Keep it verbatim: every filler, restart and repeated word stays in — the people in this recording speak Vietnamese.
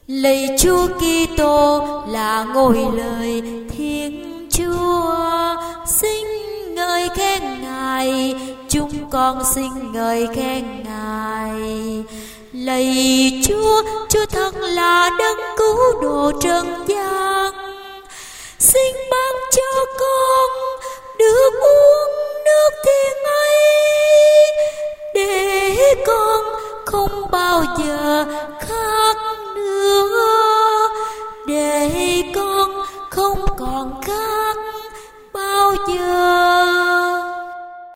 Lạy Chúa Kitô là ngôi lời Thiên Chúa, xin ngợi khen Ngài, chúng con xin ngợi khen Ngài. Lạy Chúa, Chúa thật là đấng cứu độ trần gian, xin ban cho con được uống nước thiên ấy, để con không bao giờ khát nữa, để con không còn khát bao giờ.